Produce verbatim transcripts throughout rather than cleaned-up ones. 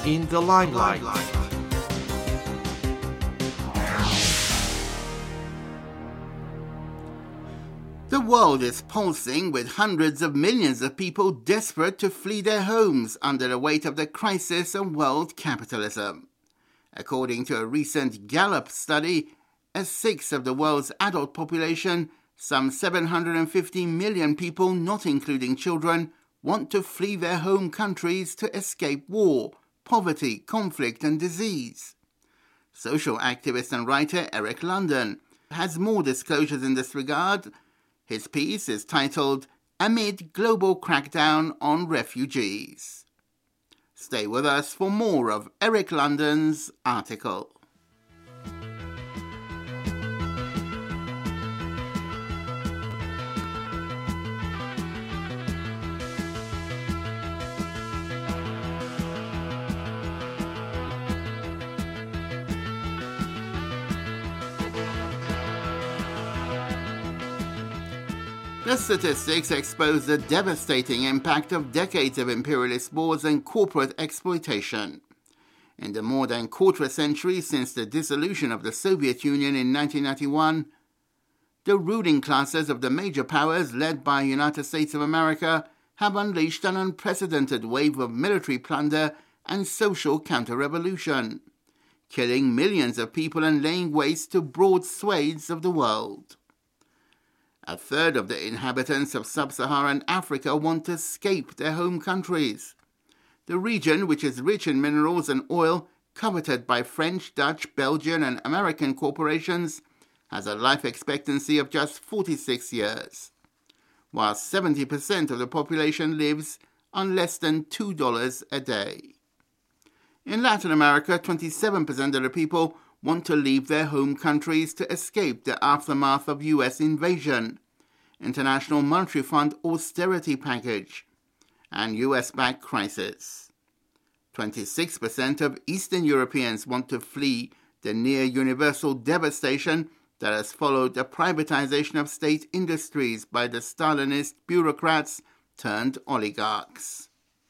in the limelight. The world is pulsing with hundreds of millions of people desperate to flee their homes under the weight of the crisis of world capitalism. According to a recent Gallup study, a sixth of the world's adult population, some seven hundred fifty million people, not including children, want to flee their home countries to escape war, poverty, conflict and disease. Social activist and writer Eric London has more disclosures in this regard. His piece is titled Amid Global Crackdown on Refugees. Stay with us for more of Eric London's article. The statistics expose the devastating impact of decades of imperialist wars and corporate exploitation. In the more than quarter century since the dissolution of the Soviet Union in nineteen ninety-one, the ruling classes of the major powers led by the United States of America have unleashed an unprecedented wave of military plunder and social counter-revolution, killing millions of people and laying waste to broad swathes of the world. A third of the inhabitants of sub-Saharan Africa want to escape their home countries. The region, which is rich in minerals and oil, coveted by French, Dutch, Belgian and American corporations, has a life expectancy of just forty-six years, while seventy percent of the population lives on less than two dollars a day. In Latin America, twenty-seven percent of the people want to leave their home countries to escape the aftermath of U S invasion, International Monetary Fund austerity package, and U S-backed crisis. twenty-six percent of Eastern Europeans want to flee the near-universal devastation that has followed the privatization of state industries by the Stalinist bureaucrats turned oligarchs.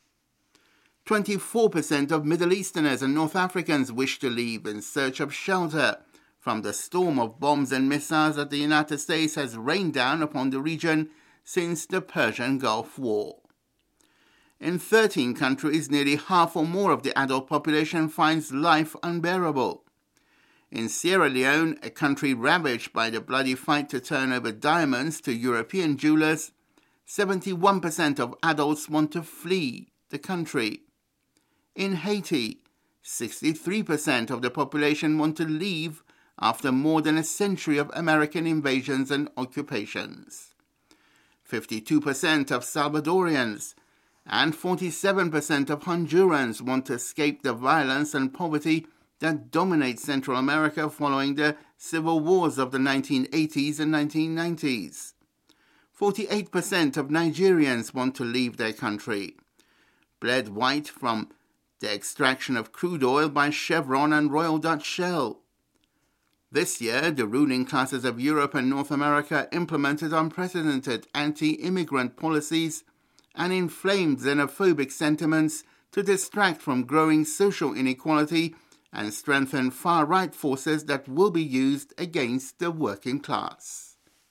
twenty-four percent of Middle Easterners and North Africans wish to leave in search of shelter from the storm of bombs and missiles that the United States has rained down upon the region since the Persian Gulf War. In thirteen countries, nearly half or more of the adult population finds life unbearable. In Sierra Leone, a country ravaged by the bloody fight to turn over diamonds to European jewelers, seventy-one percent of adults want to flee the country. In Haiti, sixty-three percent of the population want to leave after more than a century of American invasions and occupations. fifty-two percent of Salvadorians and forty-seven percent of Hondurans want to escape the violence and poverty that dominate Central America following the civil wars of the nineteen eighties and nineteen nineties. forty-eight percent of Nigerians want to leave their country, bled white from the extraction of crude oil by Chevron and Royal Dutch Shell. This year, the ruling classes of Europe and North America implemented unprecedented anti-immigrant policies and inflamed xenophobic sentiments to distract from growing social inequality and strengthen far-right forces that will be used against the working class.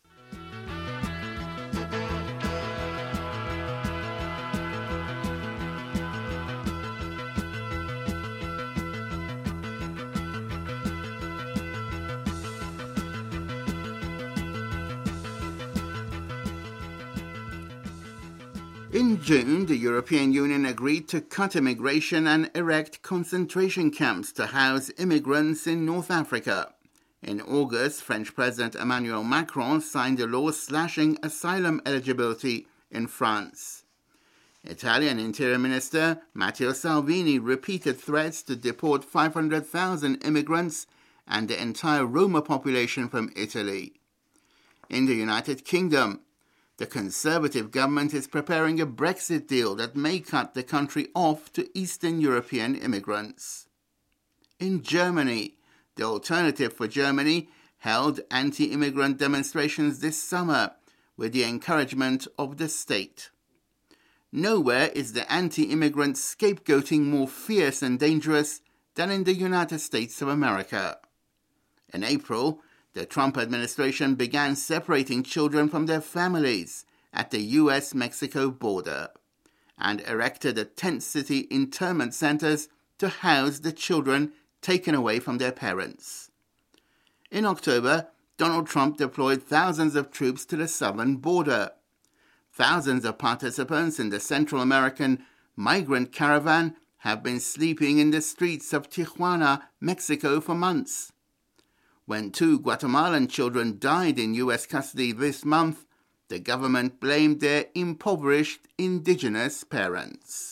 In June, the European Union agreed to cut immigration and erect concentration camps to house immigrants in North Africa. In August, French President Emmanuel Macron signed a law slashing asylum eligibility in France. Italian Interior Minister Matteo Salvini repeated threats to deport five hundred thousand immigrants and the entire Roma population from Italy. In the United Kingdom, the Conservative government is preparing a Brexit deal that may cut the country off to Eastern European immigrants. In Germany, the Alternative for Germany held anti-immigrant demonstrations this summer with the encouragement of the state. Nowhere is the anti-immigrant scapegoating more fierce and dangerous than in the United States of America. In April, the Trump administration began separating children from their families at the U S Mexico border and erected a tent-city internment centers to house the children taken away from their parents. In October, Donald Trump deployed thousands of troops to the southern border. Thousands of participants in the Central American migrant caravan have been sleeping in the streets of Tijuana, Mexico for months. When two Guatemalan children died in U S custody this month, the government blamed their impoverished indigenous parents.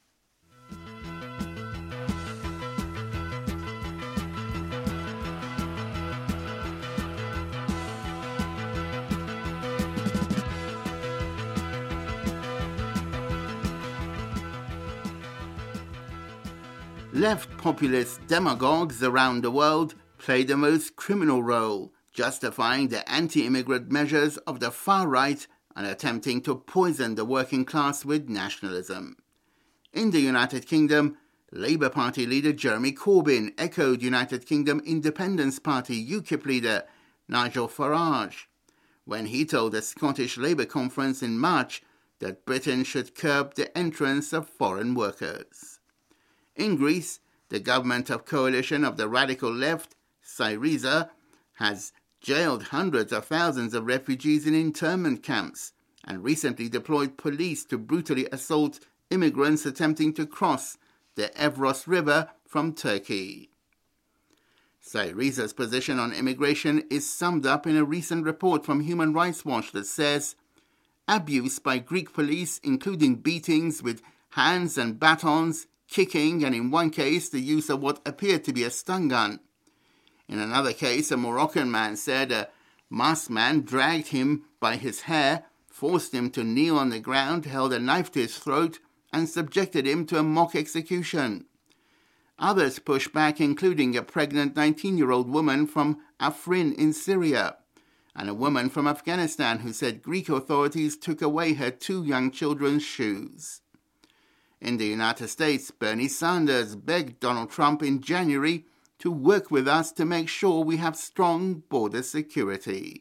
Left populist demagogues around the world play the most criminal role, justifying the anti-immigrant measures of the far right and attempting to poison the working class with nationalism. In the United Kingdom, Labour Party leader Jeremy Corbyn echoed United Kingdom Independence Party UKIP leader Nigel Farage when he told the Scottish Labour Conference in March that Britain should curb the entrance of foreign workers. In Greece, the government of coalition of the radical left, Syriza, has jailed hundreds of thousands of refugees in internment camps and recently deployed police to brutally assault immigrants attempting to cross the Evros River from Turkey. Syriza's position on immigration is summed up in a recent report from Human Rights Watch that says, abuse by Greek police, including beatings with hands and batons, kicking, and in one case, the use of what appeared to be a stun gun. In another case, a Moroccan man said a masked man dragged him by his hair, forced him to kneel on the ground, held a knife to his throat, and subjected him to a mock execution. Others pushed back, including a pregnant nineteen-year-old woman from Afrin in Syria, and a woman from Afghanistan who said Greek authorities took away her two young children's shoes. In the United States, Bernie Sanders begged Donald Trump in January to work with us to make sure we have strong border security.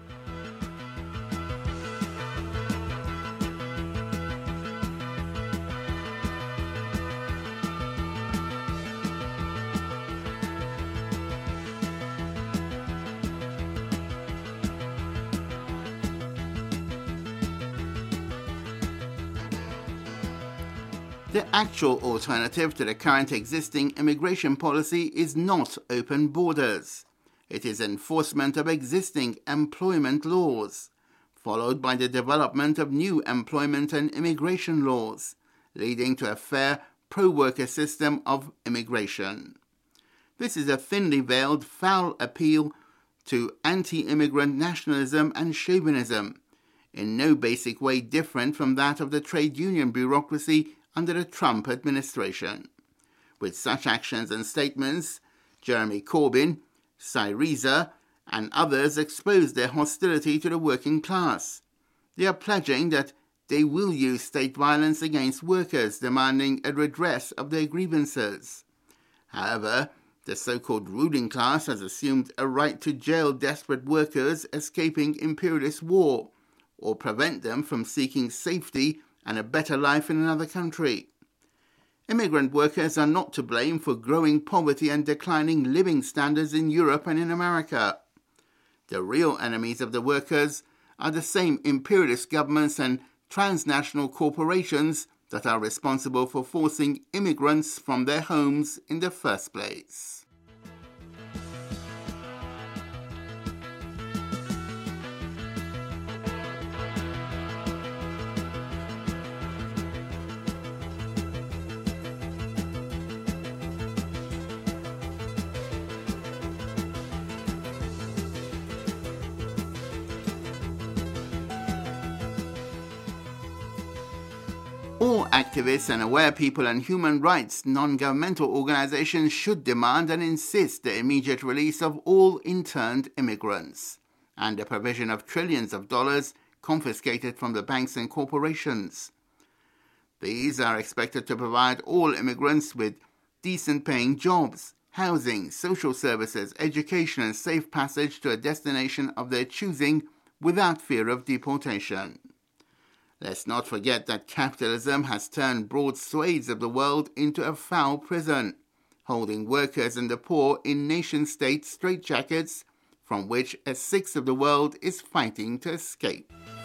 The actual alternative to the current existing immigration policy is not open borders. It is enforcement of existing employment laws, followed by the development of new employment and immigration laws, leading to a fair pro-worker system of immigration. This is a thinly veiled, foul appeal to anti-immigrant nationalism and chauvinism, in no basic way different from that of the trade union bureaucracy under the Trump administration. With such actions and statements, Jeremy Corbyn, Syriza, and others expose their hostility to the working class. They are pledging that they will use state violence against workers demanding a redress of their grievances. However, the so-called ruling class has assumed a right to jail desperate workers escaping imperialist war or prevent them from seeking safety and a better life in another country. Immigrant workers are not to blame for growing poverty and declining living standards in Europe and in America. The real enemies of the workers are the same imperialist governments and transnational corporations that are responsible for forcing immigrants from their homes in the first place. All activists and aware people and human rights non-governmental organizations should demand and insist the immediate release of all interned immigrants and the provision of trillions of dollars confiscated from the banks and corporations. These are expected to provide all immigrants with decent-paying jobs, housing, social services, education, and safe passage to a destination of their choosing without fear of deportation. Let's not forget that capitalism has turned broad swathes of the world into a foul prison, holding workers and the poor in nation-state straitjackets from which a sixth of the world is fighting to escape.